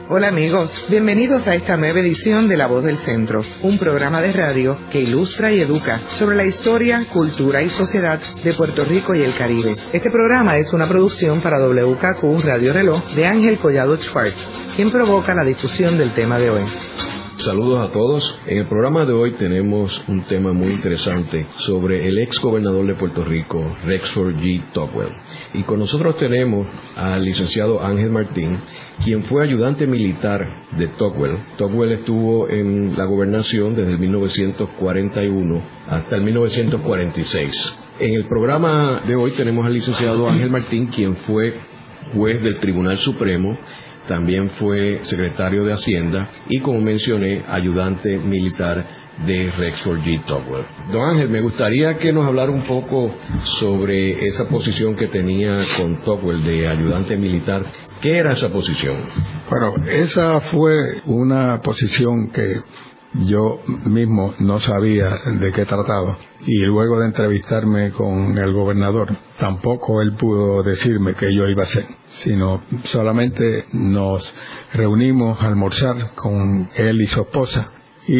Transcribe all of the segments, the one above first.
Hola amigos, bienvenidos a esta nueva edición de La Voz del Centro, un programa de radio que ilustra y educa sobre la historia, cultura y sociedad de Puerto Rico y el Caribe. Este programa es una producción para WKQ Radio Reloj de Ángel Collado Schwartz, quien provoca la difusión del tema de hoy. Saludos a todos. En el programa de hoy tenemos un tema muy interesante sobre el ex gobernador de Puerto Rico, Rexford G. Tugwell. Y con nosotros tenemos al licenciado Ángel Martín, quien fue ayudante militar de Tugwell. Tugwell estuvo en la gobernación desde el 1941 hasta el 1946. En el programa de hoy tenemos al licenciado Ángel Martín, quien fue juez del Tribunal Supremo. También fue secretario de Hacienda y, como mencioné, ayudante militar de Rexford G. Tugwell. Don Ángel, me gustaría que nos hablara un poco sobre esa posición que tenía con Tugwell de ayudante militar. ¿Qué era esa posición? Bueno, esa fue una posición que yo mismo no sabía de qué trataba, y luego de entrevistarme con el gobernador, tampoco él pudo decirme qué yo iba a hacer, sino solamente nos reunimos a almorzar con él y su esposa,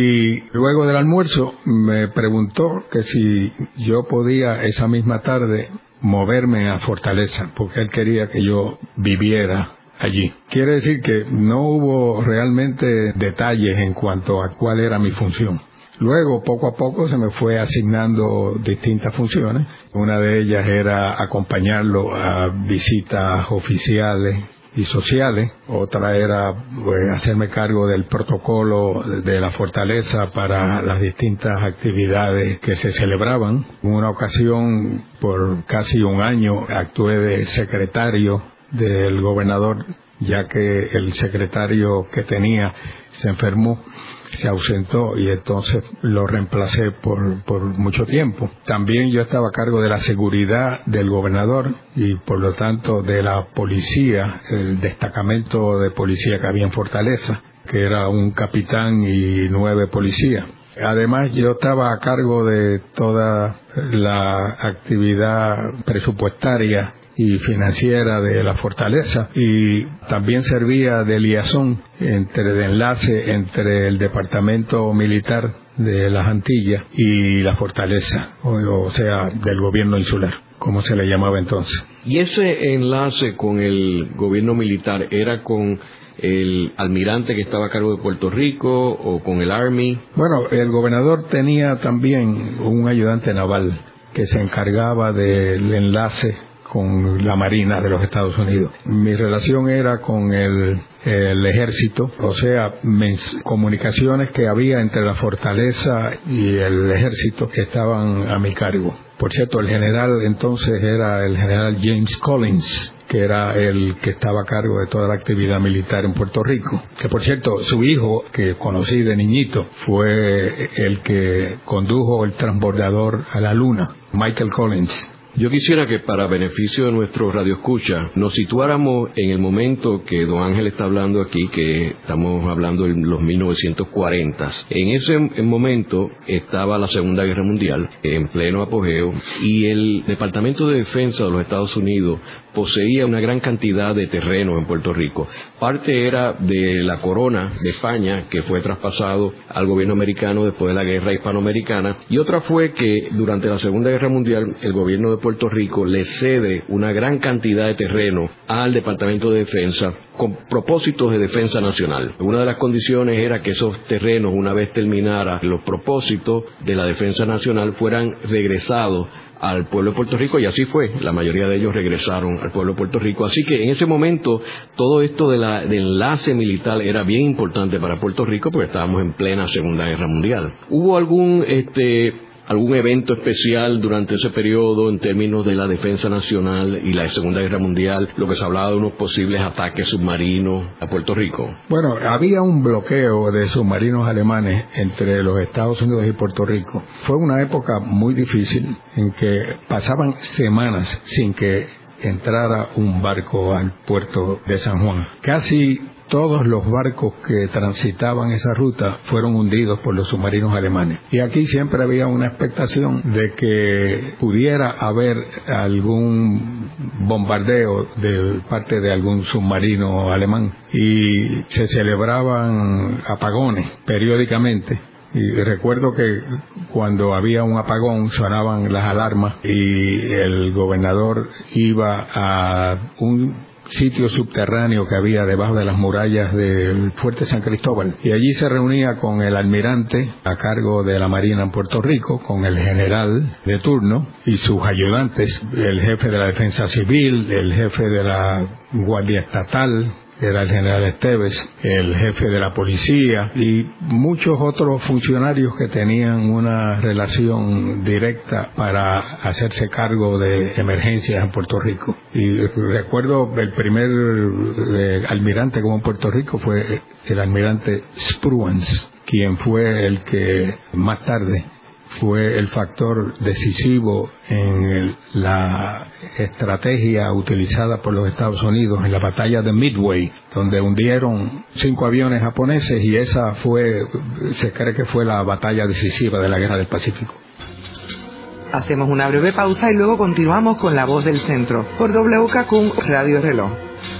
y luego del almuerzo me preguntó que si yo podía esa misma tarde moverme a Fortaleza, porque él quería que yo viviera allí. Quiere decir que no hubo realmente detalles en cuanto a cuál era mi función. Luego, poco a poco, se me fue asignando distintas funciones. Una de ellas era acompañarlo a visitas oficiales y sociales. Otra era hacerme cargo del protocolo de la fortaleza para las distintas actividades que se celebraban. En una ocasión, por casi un año, actué de secretario del gobernador, ya que el secretario que tenía se enfermó, se ausentó, y entonces lo reemplacé por mucho tiempo. También yo estaba a cargo de la seguridad del gobernador y por lo tanto de la policía, el destacamento de policía que había en Fortaleza, que era un capitán y 9 policías. Además, yo estaba a cargo de toda la actividad presupuestaria y financiera de la fortaleza, y también servía de liazón, de enlace entre el departamento militar de las Antillas y la fortaleza, o sea, del gobierno insular, como se le llamaba entonces. ¿Y ese enlace con el gobierno militar era con el almirante que estaba a cargo de Puerto Rico o con el Army? Bueno, el gobernador tenía también un ayudante naval que se encargaba del enlace con la Marina de los Estados Unidos. Mi relación era con el ejército, o sea, comunicaciones que había entre la fortaleza y el ejército que estaban a mi cargo. Por cierto, el general entonces era el general James Collins, que era el que estaba a cargo de toda la actividad militar en Puerto Rico. Que por cierto, su hijo, que conocí de niñito, fue el que condujo el transbordador a la Luna, Michael Collins. Yo quisiera que, para beneficio de nuestro radioescucha, nos situáramos en el momento que don Ángel está hablando aquí, que estamos hablando de los 1940. En ese momento estaba la Segunda Guerra Mundial en pleno apogeo, y el Departamento de Defensa de los Estados Unidos poseía una gran cantidad de terrenos en Puerto Rico. Parte era de la corona de España, que fue traspasado al gobierno americano después de la guerra hispanoamericana, y otra fue que durante la Segunda Guerra Mundial el gobierno de Puerto Rico le cede una gran cantidad de terreno al Departamento de Defensa con propósitos de defensa nacional. Una de las condiciones era que esos terrenos, una vez terminara los propósitos de la defensa nacional, fueran regresados al pueblo de Puerto Rico, y así fue. La mayoría de ellos regresaron al pueblo de Puerto Rico. Así que en ese momento todo esto del enlace militar era bien importante para Puerto Rico, porque estábamos en plena Segunda Guerra Mundial. ¿Hubo algún evento especial durante ese periodo en términos de la defensa nacional y la Segunda Guerra Mundial, lo que se hablaba de unos posibles ataques submarinos a Puerto Rico? Bueno, había un bloqueo de submarinos alemanes entre los Estados Unidos y Puerto Rico. Fue una época muy difícil en que pasaban semanas sin que entrara un barco al puerto de San Juan. Casi todos los barcos que transitaban esa ruta fueron hundidos por los submarinos alemanes. Y aquí siempre había una expectación de que pudiera haber algún bombardeo de parte de algún submarino alemán. Y se celebraban apagones periódicamente. Y recuerdo que cuando había un apagón sonaban las alarmas y el gobernador iba a un sitio subterráneo que había debajo de las murallas del fuerte San Cristóbal, y allí se reunía con el almirante a cargo de la Marina en Puerto Rico, con el general de turno y sus ayudantes, el jefe de la Defensa Civil, el jefe de la Guardia Estatal, era el general Esteves, el jefe de la policía y muchos otros funcionarios que tenían una relación directa para hacerse cargo de emergencias en Puerto Rico. Y recuerdo el primer almirante como en Puerto Rico fue el almirante Spruance, quien fue el que más tarde fue el factor decisivo en la estrategia utilizada por los Estados Unidos en la batalla de Midway, donde hundieron 5 aviones japoneses, y esa se cree que fue la batalla decisiva de la Guerra del Pacífico. Hacemos una breve pausa y luego continuamos con La Voz del Centro por WKQ Radio Reloj.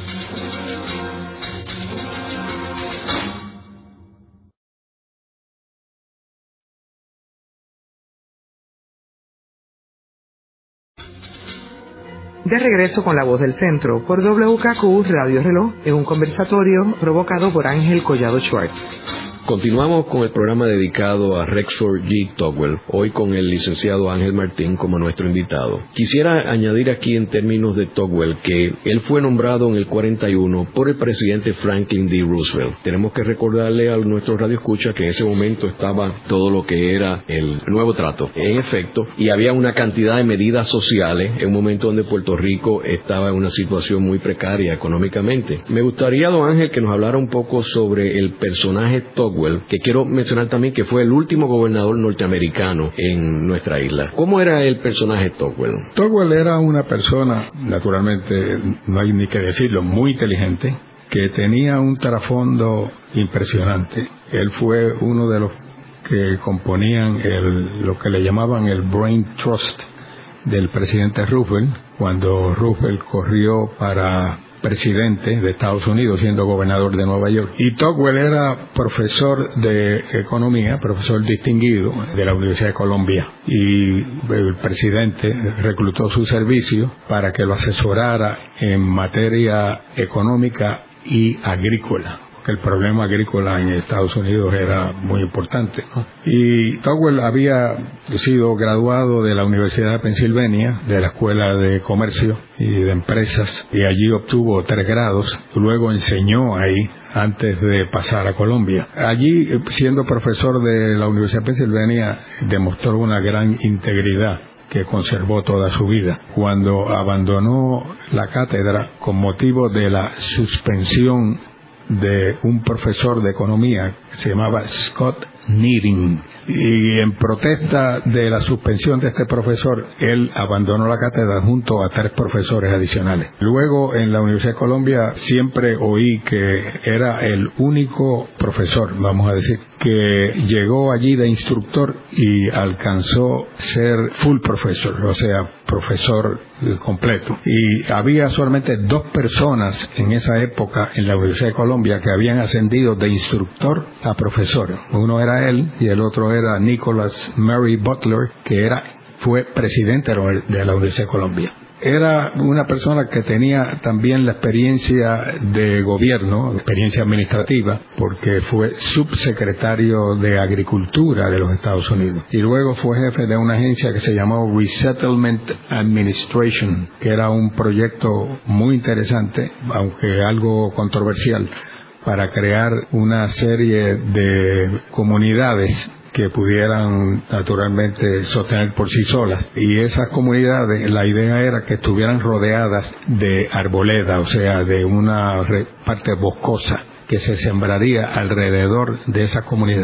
De regreso con La Voz del Centro por WKQ Radio Reloj en un conversatorio provocado por Ángel Collado Schwartz. Continuamos con el programa dedicado a Rexford G. Tugwell, hoy con el licenciado Ángel Martín como nuestro invitado. Quisiera añadir aquí en términos de Tugwell que él fue nombrado en el 41 por el presidente Franklin D. Roosevelt. Tenemos que recordarle a nuestro radioescucha que en ese momento estaba todo lo que era el nuevo trato en efecto, y había una cantidad de medidas sociales en un momento donde Puerto Rico estaba en una situación muy precaria económicamente. Me gustaría, don Ángel, que nos hablara un poco sobre el personaje Tugwell, que quiero mencionar también que fue el último gobernador norteamericano en nuestra isla. ¿Cómo era el personaje Tugwell? Tugwell era una persona, naturalmente, no hay ni que decirlo, muy inteligente, que tenía un trasfondo impresionante. Él fue uno de los que componían lo que le llamaban el Brain Trust del presidente Roosevelt, cuando Roosevelt corrió para presidente de Estados Unidos, siendo gobernador de Nueva York. Y Tugwell era profesor de economía, profesor distinguido de la Universidad de Columbia, y el presidente reclutó su servicio para que lo asesorara en materia económica y agrícola, porque el problema agrícola en Estados Unidos era muy importante, ¿no? Y Tugwell había sido graduado de la Universidad de Pensilvania, de la Escuela de Comercio y de Empresas, y allí obtuvo 3 grados. Luego enseñó ahí antes de pasar a Colombia. Allí, siendo profesor de la Universidad de Pensilvania, demostró una gran integridad que conservó toda su vida. Cuando abandonó la cátedra con motivo de la suspensión de un profesor de economía que se llamaba Scott Needing, y en protesta de la suspensión de este profesor, él abandonó la cátedra junto a 3 profesores adicionales. Luego, en la Universidad de Colombia, siempre oí que era el único profesor, vamos a decir, que llegó allí de instructor y alcanzó ser full professor, o sea, profesor completo. Y había solamente 2 personas en esa época en la Universidad de Colombia que habían ascendido de instructor a profesor. Uno era él y el otro era Nicholas Mary Butler, que fue presidente de la Universidad de Colombia. Era una persona que tenía también la experiencia de gobierno, experiencia administrativa, porque fue subsecretario de Agricultura de los Estados Unidos. Y luego fue jefe de una agencia que se llamó Resettlement Administration, que era un proyecto muy interesante, aunque algo controversial, para crear una serie de comunidades que pudieran naturalmente sostener por sí solas. Y esas comunidades, la idea era que estuvieran rodeadas de arboleda, o sea, de una parte boscosa que se sembraría alrededor de esas comunidades.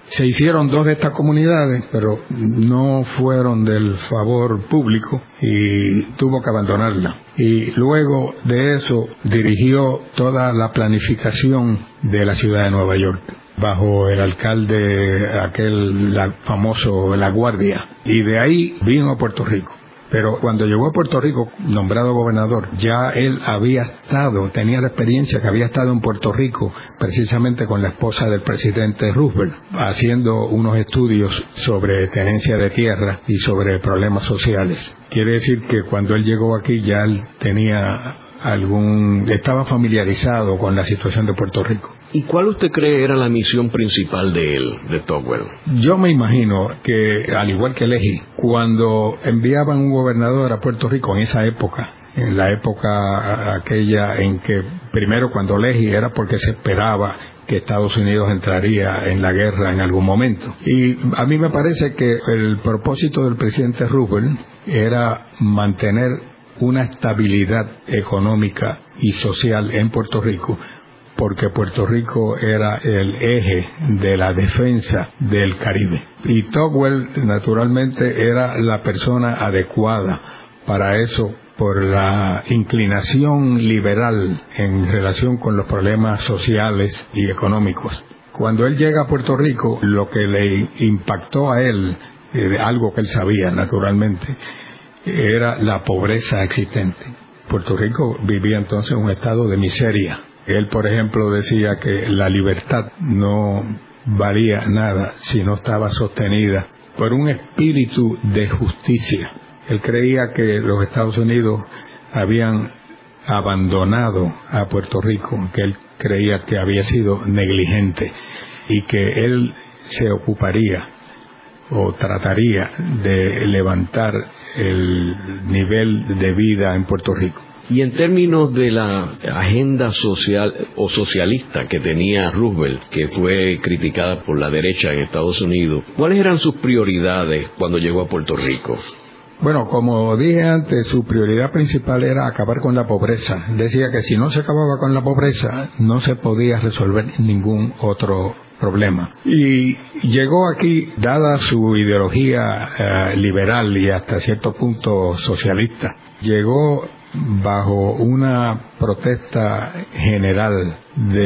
Se hicieron 2 de estas comunidades, pero no fueron del favor público y tuvo que abandonarla. Y luego de eso dirigió toda la planificación de la ciudad de Nueva York, bajo el alcalde famoso La Guardia. Y de ahí vino a Puerto Rico. Pero cuando llegó a Puerto Rico, nombrado gobernador, ya él tenía la experiencia que había estado en Puerto Rico, precisamente con la esposa del presidente Roosevelt, haciendo unos estudios sobre tenencia de tierra y sobre problemas sociales. Quiere decir que cuando él llegó aquí ya él estaba familiarizado con la situación de Puerto Rico. ¿Y cuál usted cree era la misión principal de él, de Tocqueville? Yo me imagino que, al igual que Leahy, cuando enviaban un gobernador a Puerto Rico en esa época, en la época aquella en que, primero cuando Leahy era porque se esperaba que Estados Unidos entraría en la guerra en algún momento. Y a mí me parece que el propósito del presidente Roosevelt era mantener una estabilidad económica y social en Puerto Rico, porque Puerto Rico era el eje de la defensa del Caribe. Y Tocqueville, naturalmente, era la persona adecuada para eso, por la inclinación liberal en relación con los problemas sociales y económicos. Cuando él llega a Puerto Rico, lo que le impactó a él, algo que él sabía, naturalmente, era la pobreza existente. Puerto Rico vivía entonces en un estado de miseria. Él, por ejemplo, decía que la libertad no valía nada si no estaba sostenida por un espíritu de justicia. Él creía que los Estados Unidos habían abandonado a Puerto Rico, que él creía que había sido negligente y que él se ocuparía o trataría de levantar el nivel de vida en Puerto Rico. Y en términos de la agenda social o socialista que tenía Roosevelt, que fue criticada por la derecha en Estados Unidos, ¿cuáles eran sus prioridades cuando llegó a Puerto Rico? Bueno, como dije antes, su prioridad principal era acabar con la pobreza. Decía que si no se acababa con la pobreza, no se podía resolver ningún otro problema. Y llegó aquí, dada su ideología liberal y hasta cierto punto socialista, llegó bajo una protesta general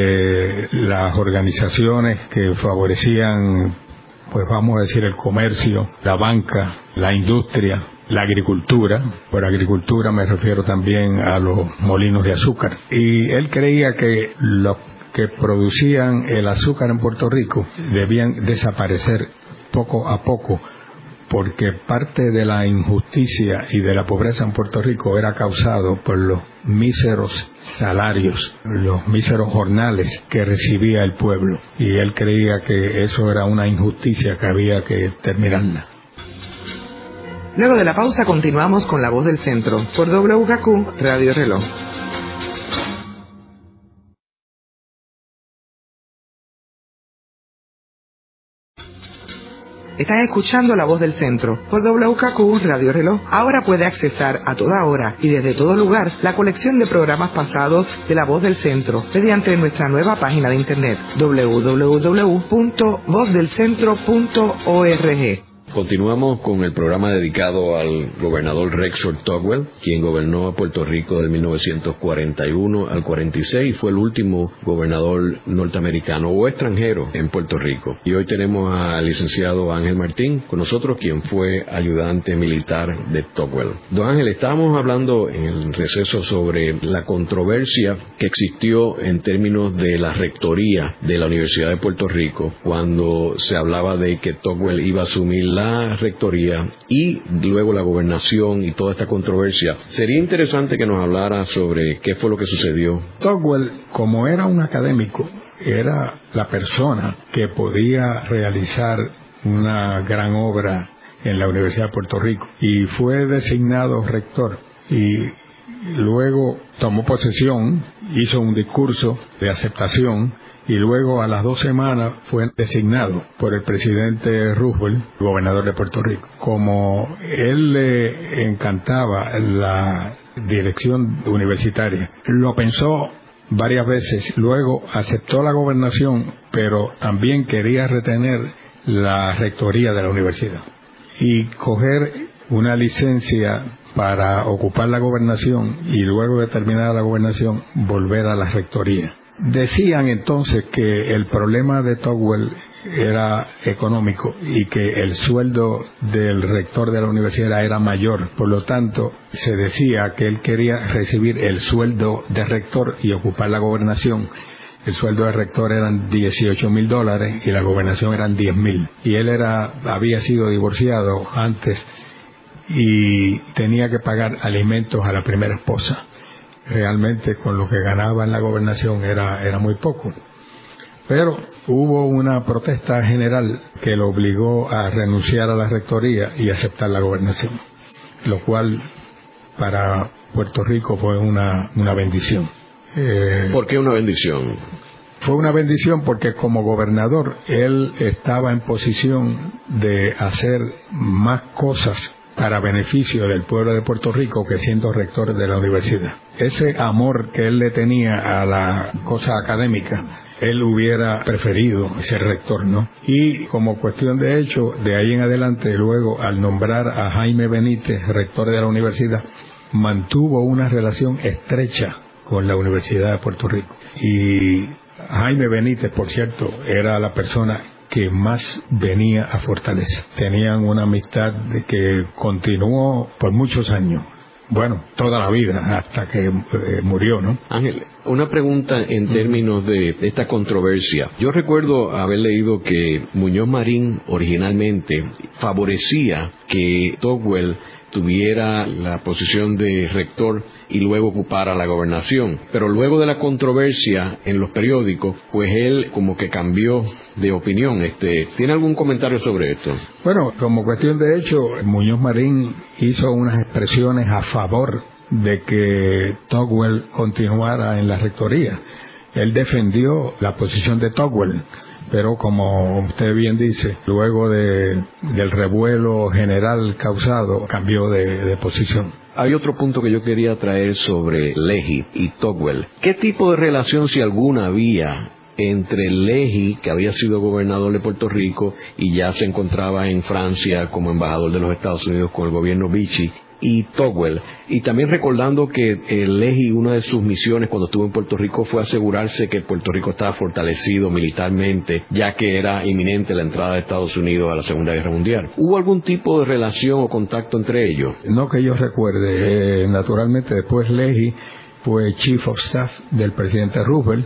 de las organizaciones que favorecían, pues vamos a decir, el comercio, la banca, la industria, la agricultura. Por agricultura me refiero también a los molinos de azúcar. Y él creía que los que producían el azúcar en Puerto Rico debían desaparecer poco a poco, porque parte de la injusticia y de la pobreza en Puerto Rico era causado por los míseros salarios, los míseros jornales que recibía el pueblo. Y él creía que eso era una injusticia que había que terminarla. Luego de la pausa continuamos con La Voz del Centro por WKQ Radio Reloj. Estás escuchando La Voz del Centro por WKQ Radio Reloj. Ahora puede accesar a toda hora y desde todo lugar la colección de programas pasados de La Voz del Centro mediante nuestra nueva página de internet www.vozdelcentro.org. Continuamos con el programa dedicado al gobernador Rexford Tocqueville, quien gobernó a Puerto Rico de 1941 al 46 y fue el último gobernador norteamericano o extranjero en Puerto Rico. Y hoy tenemos al licenciado Ángel Martín con nosotros, quien fue ayudante militar de Tocqueville. Don Ángel, estábamos hablando en el receso sobre la controversia que existió en términos de la rectoría de la Universidad de Puerto Rico cuando se hablaba de que Tocqueville iba a asumir la rectoría y luego la gobernación y toda esta controversia. Sería interesante que nos hablara sobre qué fue lo que sucedió. Tocqueville, como era un académico, era la persona que podía realizar una gran obra en la Universidad de Puerto Rico y fue designado rector y luego tomó posesión, hizo un discurso de aceptación y luego a las 2 semanas fue designado por el presidente Roosevelt, gobernador de Puerto Rico. Como él le encantaba la dirección universitaria, lo pensó varias veces, luego aceptó la gobernación, pero también quería retener la rectoría de la universidad y coger una licencia para ocupar la gobernación y luego de terminar la gobernación volver a la rectoría. Decían entonces que el problema de Tocqueville era económico y que el sueldo del rector de la universidad era mayor. Por lo tanto, se decía que él quería recibir el sueldo de rector y ocupar la gobernación. El sueldo de rector eran $18,000 y la gobernación eran $10,000. Y él había sido divorciado antes y tenía que pagar alimentos a la primera esposa. Realmente con lo que ganaba en la gobernación era muy poco. Pero hubo una protesta general que lo obligó a renunciar a la rectoría y aceptar la gobernación, lo cual para Puerto Rico fue una bendición. ¿Por qué una bendición? Fue una bendición porque como gobernador él estaba en posición de hacer más cosas para beneficio del pueblo de Puerto Rico que siendo rector de la universidad. Ese amor que él le tenía a la cosa académica, él hubiera preferido ser rector, ¿no? Y como cuestión de hecho, de ahí en adelante, luego al nombrar a Jaime Benítez rector de la universidad, mantuvo una relación estrecha con la Universidad de Puerto Rico. Y Jaime Benítez, por cierto, era la persona que más venía a Fortaleza. Tenían una amistad que continuó por muchos años. Bueno, toda la vida, hasta que murió, ¿no? Ángel, una pregunta en términos de esta controversia. Yo recuerdo haber leído que Muñoz Marín originalmente favorecía que Tocqueville tuviera la posición de rector y luego ocupara la gobernación. Pero luego de la controversia en los periódicos, pues él como que cambió de opinión. ¿Tiene algún comentario sobre esto? Bueno, como cuestión de hecho, Muñoz Marín hizo unas expresiones a favor de que Tocqueville continuara en la rectoría. Él defendió la posición de Tocqueville, pero como usted bien dice, luego del revuelo general causado, cambió de posición. Hay otro punto que yo quería traer sobre Leahy y Tocqueville. ¿Qué tipo de relación, si alguna, había entre Leahy, que había sido gobernador de Puerto Rico y ya se encontraba en Francia como embajador de los Estados Unidos con el gobierno Vichy, y Tocqueville? Y también recordando que Leahy, una de sus misiones cuando estuvo en Puerto Rico fue asegurarse que Puerto Rico estaba fortalecido militarmente, ya que era inminente la entrada de Estados Unidos a la Segunda Guerra Mundial. ¿Hubo algún tipo de relación o contacto entre ellos? No que yo recuerde. Naturalmente después Leahy fue Chief of Staff del presidente Roosevelt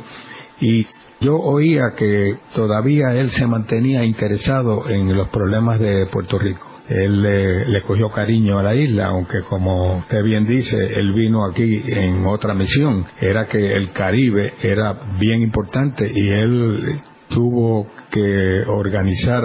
y yo oía que todavía él se mantenía interesado en los problemas de Puerto Rico. Él le cogió cariño a la isla, aunque como usted bien dice, él vino aquí en otra misión. Era que el Caribe era bien importante y él tuvo que organizar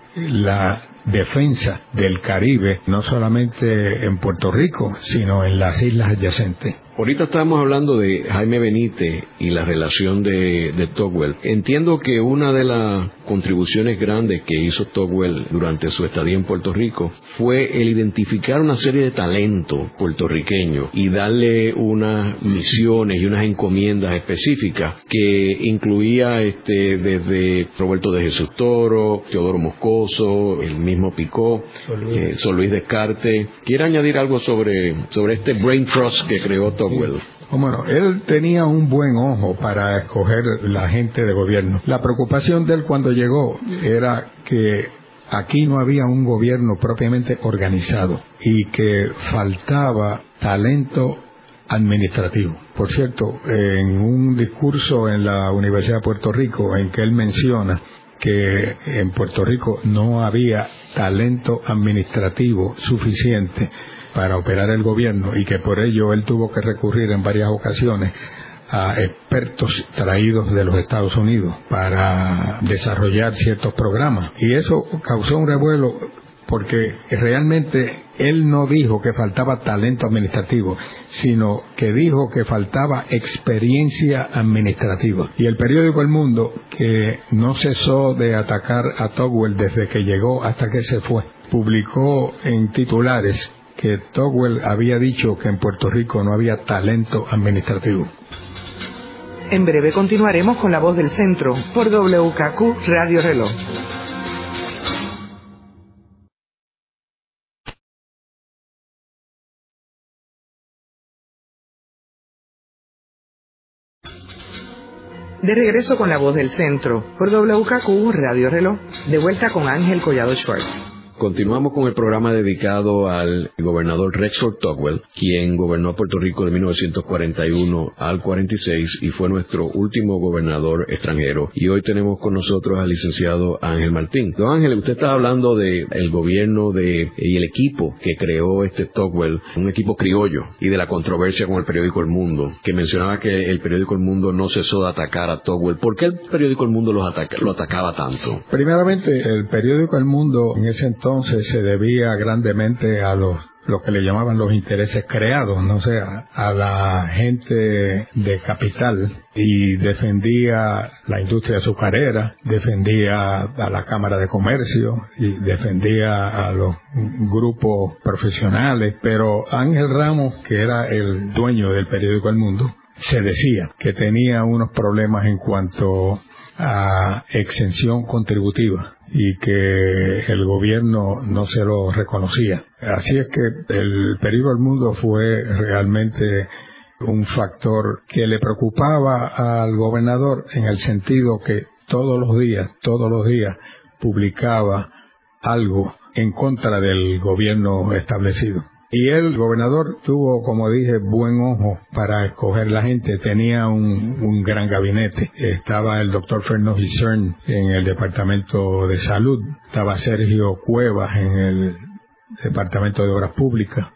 la defensa del Caribe, no solamente en Puerto Rico, sino en las islas adyacentes. Ahorita estamos hablando de Jaime Benítez y la relación de Tocqueville. Entiendo que una de las contribuciones grandes que hizo Tocqueville durante su estadía en Puerto Rico fue el identificar una serie de talentos puertorriqueños y darle unas misiones y unas encomiendas específicas que incluía desde Roberto de Jesús Toro, Teodoro Moscoso, el mismo Picó, Sol Luis Descartes. ¿Quiere añadir algo sobre este brain trust que creó Tocqueville? Bueno, él tenía un buen ojo para escoger la gente de gobierno. La preocupación de él cuando llegó era que aquí no había un gobierno propiamente organizado y que faltaba talento administrativo. Por cierto, en un discurso en la Universidad de Puerto Rico en que él menciona que en Puerto Rico no había talento administrativo suficiente para operar el gobierno y que por ello él tuvo que recurrir en varias ocasiones a expertos traídos de los Estados Unidos para desarrollar ciertos programas. Y eso causó un revuelo porque realmente él no dijo que faltaba talento administrativo, sino que dijo que faltaba experiencia administrativa. Y el periódico El Mundo, que no cesó de atacar a Tocqueville desde que llegó hasta que se fue, publicó en titulares que Tocqueville había dicho que en Puerto Rico no había talento administrativo. En breve continuaremos con La Voz del Centro por WKQ Radio Reloj. De regreso con La Voz del Centro, por WKQ Radio Reloj, de vuelta con Ángel Collado Schwartz. Continuamos con el programa dedicado al gobernador Rexford Tugwell, quien gobernó Puerto Rico de 1941 al 46 y fue nuestro último gobernador extranjero. Y hoy tenemos con nosotros al licenciado Ángel Martín. Don Ángel, usted estaba hablando del gobierno y el equipo que creó Tugwell, un equipo criollo, y de la controversia con el periódico El Mundo, que mencionaba que el periódico El Mundo no cesó de atacar a Tugwell. ¿Por qué el periódico El Mundo lo atacaba tanto? Primeramente, el periódico El Mundo en ese entonces se debía grandemente a lo que le llamaban los intereses creados, no sé, a la gente de capital, y defendía la industria azucarera, defendía a la Cámara de Comercio y defendía a los grupos profesionales. Pero Ángel Ramos, que era el dueño del periódico El Mundo, se decía que tenía unos problemas en cuanto a exención contributiva y que el gobierno no se lo reconocía. Así es que el periódico El Mundo fue realmente un factor que le preocupaba al gobernador, en el sentido que todos los días publicaba algo en contra del gobierno establecido. Y el gobernador tuvo, como dije, buen ojo para escoger la gente. Tenía un gran gabinete. Estaba el doctor Fernando Gisern en el Departamento de Salud. Estaba Sergio Cuevas en el Departamento de Obras Públicas.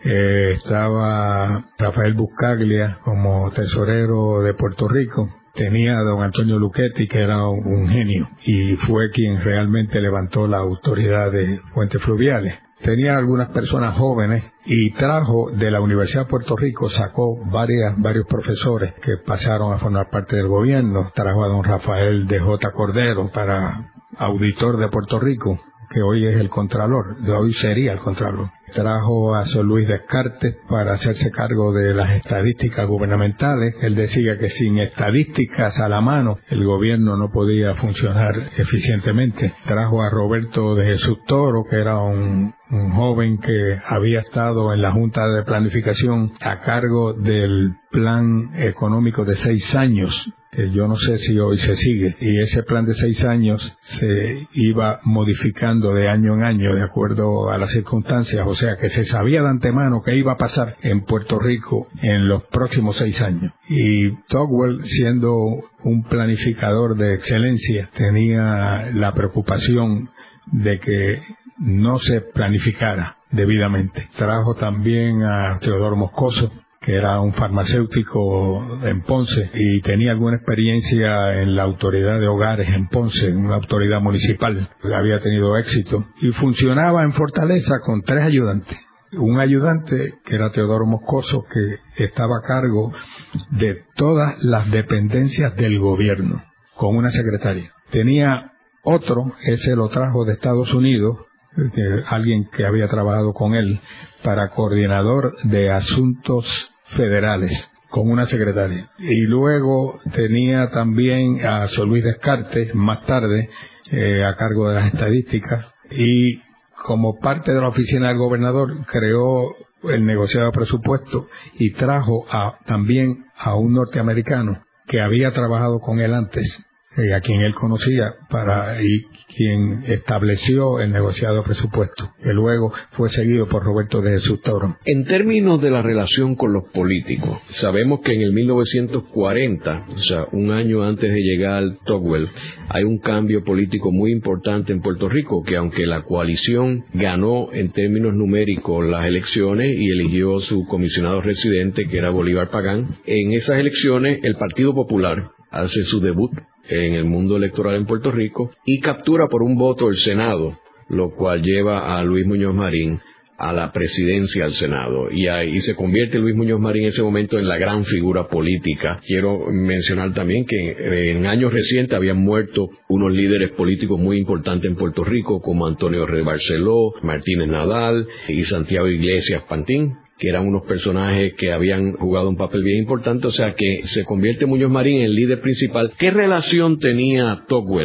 Estaba Rafael Buscaglia como tesorero de Puerto Rico. Tenía a don Antonio Luchetti, que era un genio, y fue quien realmente levantó la autoridad de fuentes fluviales. Tenía algunas personas jóvenes y trajo de la Universidad de Puerto Rico, sacó varios profesores que pasaron a formar parte del gobierno. Trajo a don Rafael de J. Cordero para auditor de Puerto Rico, que hoy es el Contralor, hoy sería el Contralor. Trajo a Sir Luis Descartes para hacerse cargo de las estadísticas gubernamentales. Él decía que sin estadísticas a la mano el gobierno no podía funcionar eficientemente. Trajo a Roberto de Jesús Toro, que era un joven que había estado en la Junta de Planificación a cargo del plan económico de 6 años. Yo no sé si hoy se sigue, y ese plan de 6 años se iba modificando de año en año de acuerdo a las circunstancias, o sea que se sabía de antemano qué iba a pasar en Puerto Rico en los próximos 6 años. Y Tugwell, siendo un planificador de excelencia, tenía la preocupación de que no se planificara debidamente. Trajo también a Teodoro Moscoso, que era un farmacéutico en Ponce y tenía alguna experiencia en la autoridad de hogares en Ponce, una autoridad municipal. Había tenido éxito y funcionaba en Fortaleza con 3 ayudantes. Un ayudante que era Teodoro Moscoso, que estaba a cargo de todas las dependencias del gobierno, con una secretaria. Tenía otro, ese lo trajo de Estados Unidos, alguien que había trabajado con él para coordinador de asuntos federales, con una secretaria. Y luego tenía también a Sir Luis Descartes, más tarde, a cargo de las estadísticas, y como parte de la oficina del gobernador creó el negociado de presupuesto y trajo también a un norteamericano que había trabajado con él antes, a quien él conocía, y quien estableció el negociado de presupuesto, que luego fue seguido por Roberto de Jesús Toro. En términos de la relación con los políticos, sabemos que en el 1940, o sea, un año antes de llegar Tugwell, hay un cambio político muy importante en Puerto Rico, que aunque la coalición ganó en términos numéricos las elecciones y eligió su comisionado residente, que era Bolívar Pagán, en esas elecciones el Partido Popular hace su debut en el mundo electoral en Puerto Rico y captura por un voto el Senado, lo cual lleva a Luis Muñoz Marín a la presidencia del Senado. Y ahí se convierte Luis Muñoz Marín en ese momento en la gran figura política. Quiero mencionar también que en años recientes habían muerto unos líderes políticos muy importantes en Puerto Rico, como Antonio R. Barceló, Martínez Nadal y Santiago Iglesias Pantín, que eran unos personajes que habían jugado un papel bien importante, o sea que se convierte Muñoz Marín en el líder principal. ¿Qué relación tenía Tugwell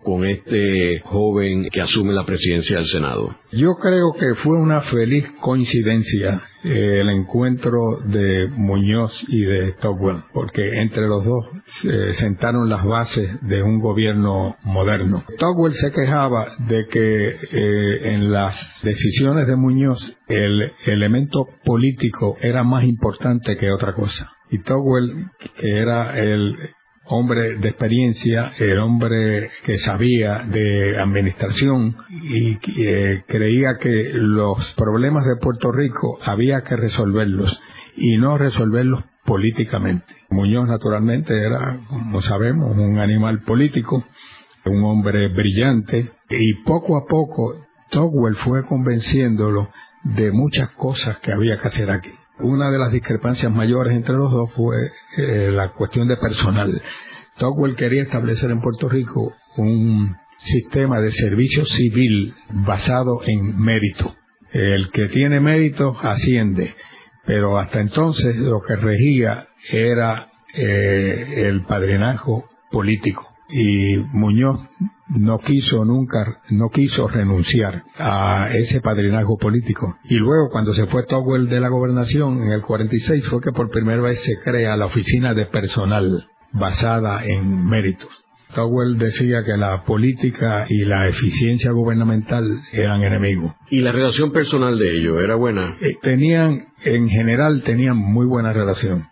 con este joven que asume la presidencia del Senado? Yo creo que fue una feliz coincidencia el encuentro de Muñoz y de Tocqueville, porque entre los dos sentaron las bases de un gobierno moderno. Tocqueville se quejaba de que en las decisiones de Muñoz el elemento político era más importante que otra cosa. Y Tocqueville, que era el hombre de experiencia, el hombre que sabía de administración y creía que los problemas de Puerto Rico había que resolverlos y no resolverlos políticamente. Muñoz naturalmente era, como sabemos, un animal político, un hombre brillante, y poco a poco Tocqueville fue convenciéndolo de muchas cosas que había que hacer aquí. Una de las discrepancias mayores entre los dos fue la cuestión de personal. Tocqueville quería establecer en Puerto Rico un sistema de servicio civil basado en mérito. El que tiene mérito asciende, pero hasta entonces lo que regía era el padrinazgo político. Y Muñoz no quiso renunciar a ese padrinazgo político. Y luego, cuando se fue Tocqueville de la gobernación en el 46, fue que por primera vez se crea la oficina de personal basada en méritos. Tocqueville decía que la política y la eficiencia gubernamental eran enemigos. ¿Y la relación personal de ellos era buena? En general tenían muy buena relación.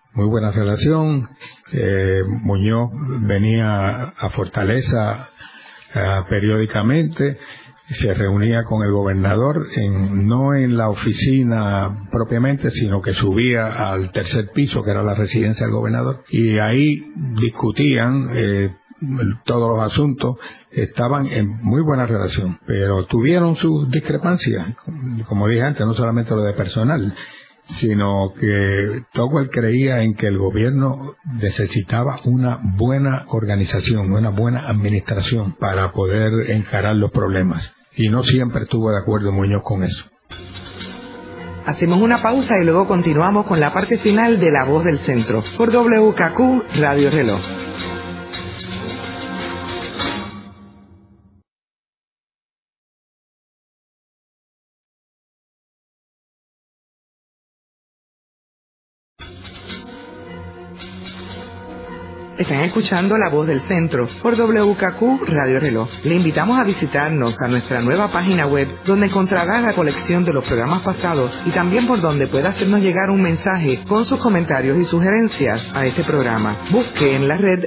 Muñoz venía a Fortaleza periódicamente, se reunía con el gobernador, no en la oficina propiamente, sino que subía al tercer piso, que era la residencia del gobernador, y ahí discutían todos los asuntos. Estaban en muy buena relación, pero tuvieron sus discrepancias, como dije antes, no solamente lo de personal, sino que Tocqueville creía en que el gobierno necesitaba una buena organización, una buena administración para poder encarar los problemas. Y no siempre estuvo de acuerdo Muñoz con eso. Hacemos una pausa y luego continuamos con la parte final de La Voz del Centro por WKQ Radio Reloj. Están escuchando La Voz del Centro por WKQ Radio Reloj. Le invitamos a visitarnos a nuestra nueva página web, donde encontrará la colección de los programas pasados y también por donde pueda hacernos llegar un mensaje con sus comentarios y sugerencias a este programa. Busque en la red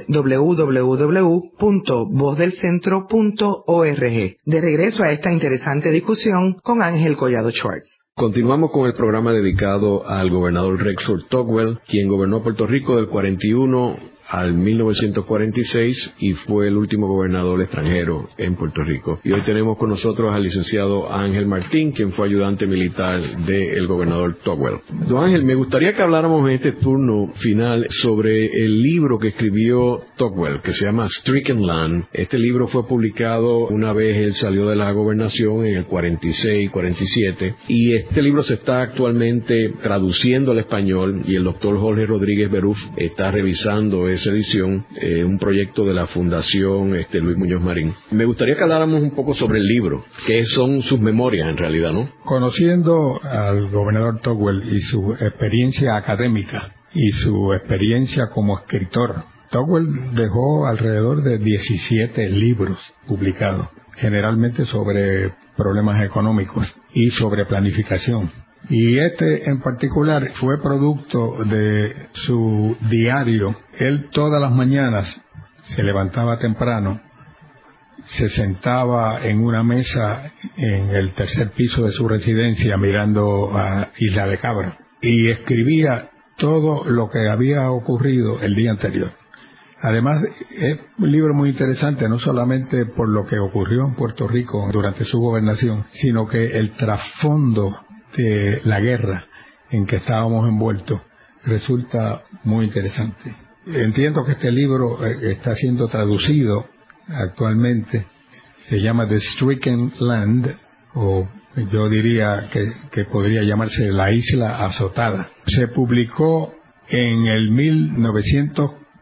www.vozdelcentro.org. De regreso a esta interesante discusión con Ángel Collado Schwartz. Continuamos con el programa dedicado al gobernador Rexford Tocqueville, quien gobernó Puerto Rico del 41 al 1946 y fue el último gobernador extranjero en Puerto Rico. Y hoy tenemos con nosotros al licenciado Ángel Martín, quien fue ayudante militar del gobernador Tocqueville. Don Ángel, me gustaría que habláramos en este turno final sobre el libro que escribió Tocqueville, que se llama Stricken Land. Este libro fue publicado una vez él salió de la gobernación en el 46, 47, y este libro se está actualmente traduciendo al español y el doctor Jorge Rodríguez Beruf está revisando esa edición, un proyecto de la Fundación Luis Muñoz Marín. Me gustaría que habláramos un poco sobre el libro, que son sus memorias en realidad, ¿no? Conociendo al gobernador Tocqueville y su experiencia académica y su experiencia como escritor, Tocqueville dejó alrededor de 17 libros publicados, generalmente sobre problemas económicos y sobre planificación. Y este en particular fue producto de su diario. Él todas las mañanas se levantaba temprano, se sentaba en una mesa en el tercer piso de su residencia mirando a Isla de Cabra y escribía todo lo que había ocurrido el día anterior. Además, es un libro muy interesante, no solamente por lo que ocurrió en Puerto Rico durante su gobernación, sino que el trasfondo de la guerra en que estábamos envueltos resulta muy interesante. Entiendo que este libro está siendo traducido actualmente, se llama The Stricken Land, o yo diría que podría llamarse La Isla Azotada. Se publicó en el 1946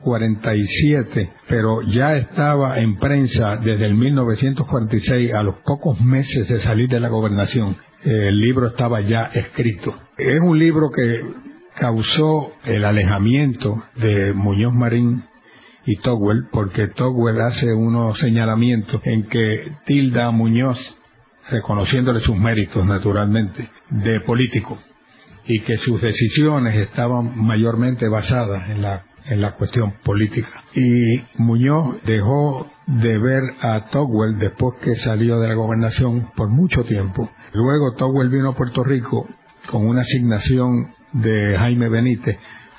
1947, pero ya estaba en prensa desde el 1946, a los pocos meses de salir de la gobernación. El libro estaba ya escrito. Es un libro que causó el alejamiento de Muñoz Marín y Togwell, porque Togwell hace unos señalamientos en que tilda a Muñoz, reconociéndole sus méritos naturalmente, de político, y que sus decisiones estaban mayormente basadas en la cuestión política. Y Muñoz dejó de ver a Togwell después que salió de la gobernación por mucho tiempo. Luego Togwell vino a Puerto Rico con una asignación de Jaime Benítez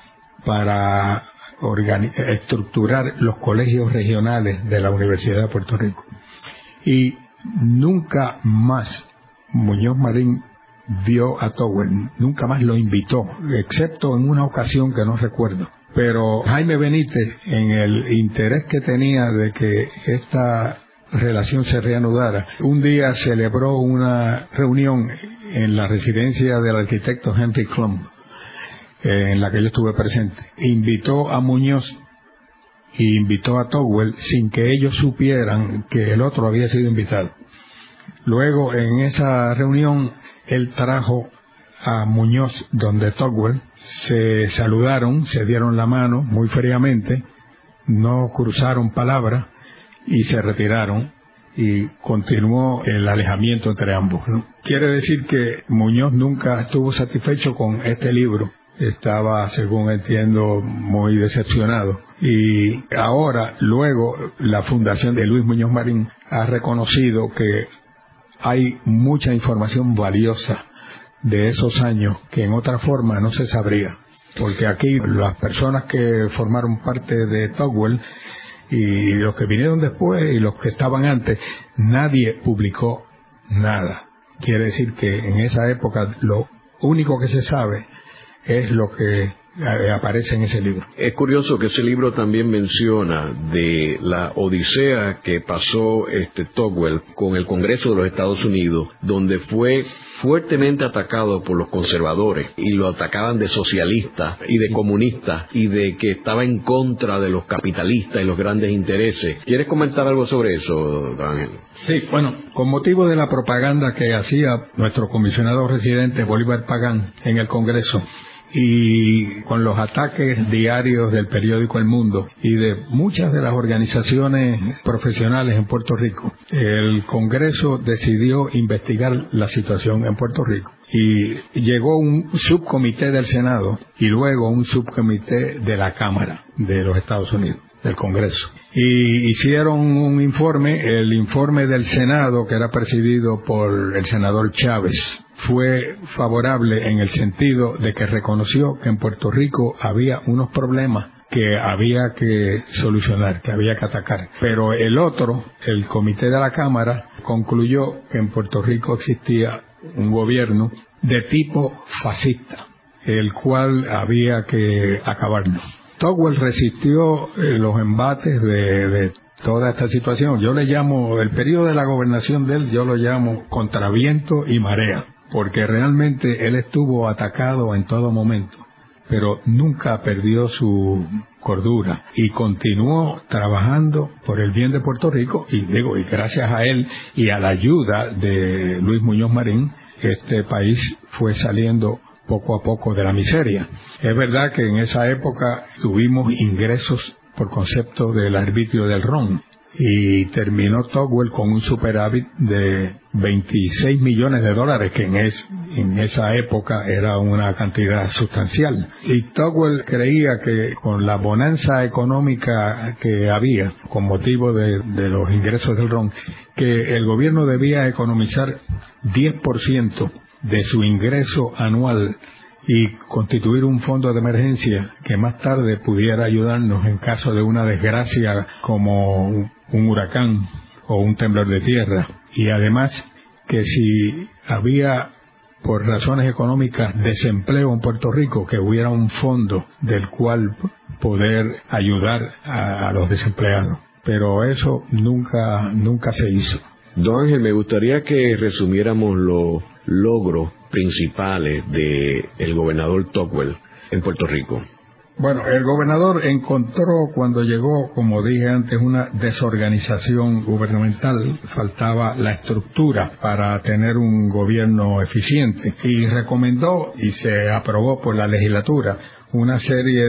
para estructurar los colegios regionales de la Universidad de Puerto Rico. Y nunca más Muñoz Marín vio a Togwell, nunca más lo invitó, excepto en una ocasión que no recuerdo. Pero Jaime Benítez, en el interés que tenía de que esta relación se reanudara, un día celebró una reunión en la residencia del arquitecto Henry Klum, en la que yo estuve presente. Invitó a Muñoz y invitó a Togwell sin que ellos supieran que el otro había sido invitado. Luego, en esa reunión, él trajo a Muñoz donde Togwell, se saludaron, se dieron la mano muy fríamente, no cruzaron palabras y se retiraron, y continuó el alejamiento entre ambos, ¿no? Quiere decir que Muñoz nunca estuvo satisfecho con este libro. Estaba, según entiendo, muy decepcionado. Y ahora, luego, la fundación de Luis Muñoz Marín ha reconocido que hay mucha información valiosa de esos años que en otra forma no se sabría. Porque aquí las personas que formaron parte de Togwell y los que vinieron después y los que estaban antes, nadie publicó nada. Quiere decir que en esa época lo único que se sabe es lo que aparece en ese libro. Es curioso que ese libro también menciona de la odisea que pasó Togwell con el Congreso de los Estados Unidos, donde fue fuertemente atacado por los conservadores y lo atacaban de socialista y de comunista y de que estaba en contra de los capitalistas y los grandes intereses. ¿Quieres comentar algo sobre eso, don Ángel? Sí, bueno, con motivo de la propaganda que hacía nuestro comisionado residente Bolívar Pagán en el Congreso, y con los ataques diarios del periódico El Mundo y de muchas de las organizaciones profesionales en Puerto Rico, el Congreso decidió investigar la situación en Puerto Rico. Y llegó un subcomité del Senado y luego un subcomité de la Cámara de los Estados Unidos, del Congreso. Y hicieron un informe, el informe del Senado, que era presidido por el senador Chávez, fue favorable en el sentido de que reconoció que en Puerto Rico había unos problemas que había que solucionar, que había que atacar. Pero el otro, el comité de la Cámara, concluyó que en Puerto Rico existía un gobierno de tipo fascista, el cual había que acabarlo. Togwell resistió los embates de toda esta situación. Yo le llamo, el periodo de la gobernación de él, yo lo llamo contraviento y marea, porque realmente él estuvo atacado en todo momento, pero nunca perdió su cordura y continuó trabajando por el bien de Puerto Rico, y gracias a él y a la ayuda de Luis Muñoz Marín, este país fue saliendo poco a poco de la miseria. Es verdad que en esa época tuvimos ingresos por concepto del arbitrio del ron, y terminó Togwell con un superávit de $26 millones, que en esa época era una cantidad sustancial. Y Togwell creía que con la bonanza económica que había con motivo de los ingresos del ron, que el gobierno debía economizar 10% de su ingreso anual y constituir un fondo de emergencia que más tarde pudiera ayudarnos en caso de una desgracia como un huracán o un temblor de tierra. Y además que si había por razones económicas desempleo en Puerto Rico, que hubiera un fondo del cual poder ayudar a los desempleados. Pero eso nunca se hizo. Don Ángel, me gustaría que resumiéramos los logros principales del gobernador Togwell en Puerto Rico. Bueno, el gobernador encontró cuando llegó, como dije antes, una desorganización gubernamental. Faltaba la estructura para tener un gobierno eficiente y recomendó y se aprobó por la legislatura una serie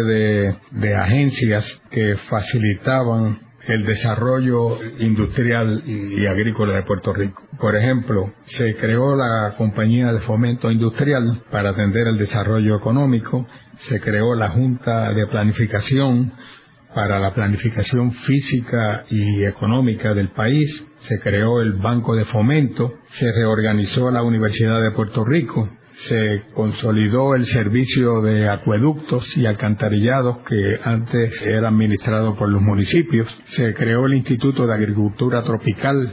de agencias que facilitaban el desarrollo industrial y agrícola de Puerto Rico. Por ejemplo, se creó la Compañía de Fomento Industrial para atender el desarrollo económico, se creó la Junta de Planificación para la planificación física y económica del país, se creó el Banco de Fomento, se reorganizó la Universidad de Puerto Rico, se consolidó el servicio de acueductos y alcantarillados que antes era administrado por los municipios, se creó el Instituto de Agricultura Tropical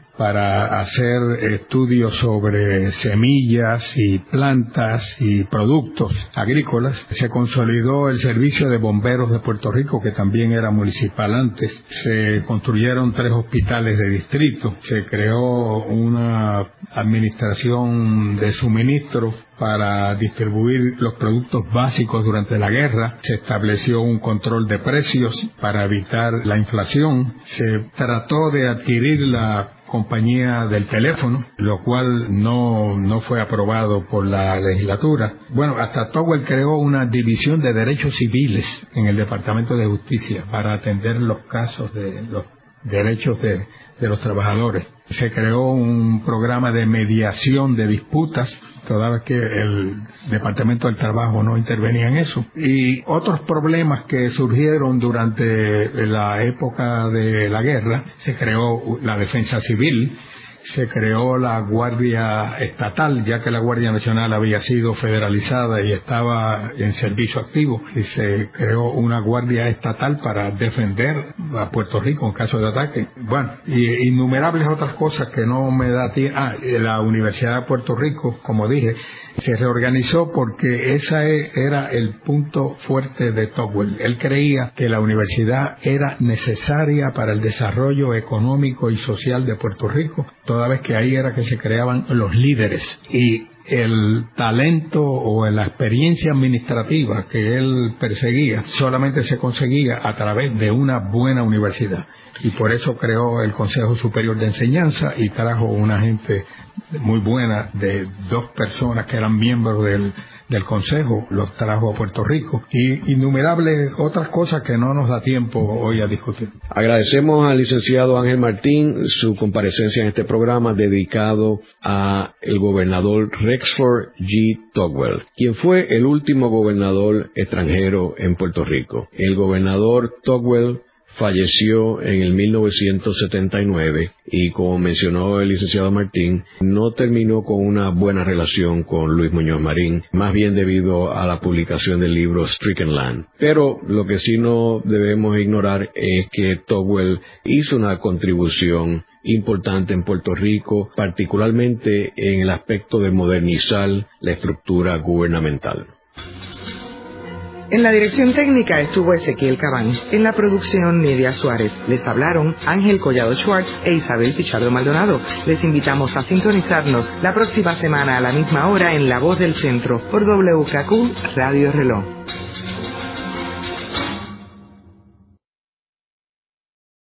para hacer estudios sobre semillas y plantas y productos agrícolas. Se consolidó el servicio de bomberos de Puerto Rico, que también era municipal antes. Se construyeron 3 hospitales de distrito. Se creó una administración de suministro para distribuir los productos básicos durante la guerra. Se estableció un control de precios para evitar la inflación. Se trató de adquirir la compañía del teléfono, lo cual no fue aprobado por la legislatura. Bueno, hasta Togwell creó una división de derechos civiles en el Departamento de Justicia para atender los casos de los derechos de los trabajadores. Se creó un programa de mediación de disputas, toda vez que el Departamento del Trabajo no intervenía en eso. Y otros problemas que surgieron durante la época de la guerra, se creó la Defensa Civil, se creó la Guardia Estatal, ya que la Guardia Nacional había sido federalizada y estaba en servicio activo, y se creó una Guardia Estatal para defender a Puerto Rico en caso de ataque. Bueno, y innumerables otras cosas que no me da tiempo. La Universidad de Puerto Rico, como dije, se reorganizó porque ese era el punto fuerte de Togwell. Él creía que la universidad era necesaria para el desarrollo económico y social de Puerto Rico, toda vez que ahí era que se creaban los líderes, y el talento o la experiencia administrativa que él perseguía solamente se conseguía a través de una buena universidad, y por eso creó el Consejo Superior de Enseñanza y trajo una gente muy buena de 2 personas que eran miembros del Consejo, los trajo a Puerto Rico, y innumerables otras cosas que no nos da tiempo hoy a discutir. Agradecemos al licenciado Ángel Martín su comparecencia en este programa dedicado a el gobernador Rexford G. Togwell, quien fue el último gobernador extranjero en Puerto Rico. El gobernador Togwell falleció en el 1979 y, como mencionó el licenciado Martín, no terminó con una buena relación con Luis Muñoz Marín, más bien debido a la publicación del libro Stricken Land. Pero lo que sí no debemos ignorar es que Togwell hizo una contribución importante en Puerto Rico, particularmente en el aspecto de modernizar la estructura gubernamental. En la dirección técnica estuvo Ezequiel Cabán. En la producción, Nidia Suárez. Les hablaron Ángel Collado Schwartz e Isabel Pichardo Maldonado. Les invitamos a sintonizarnos la próxima semana a la misma hora en La Voz del Centro por WKQ Radio Reloj.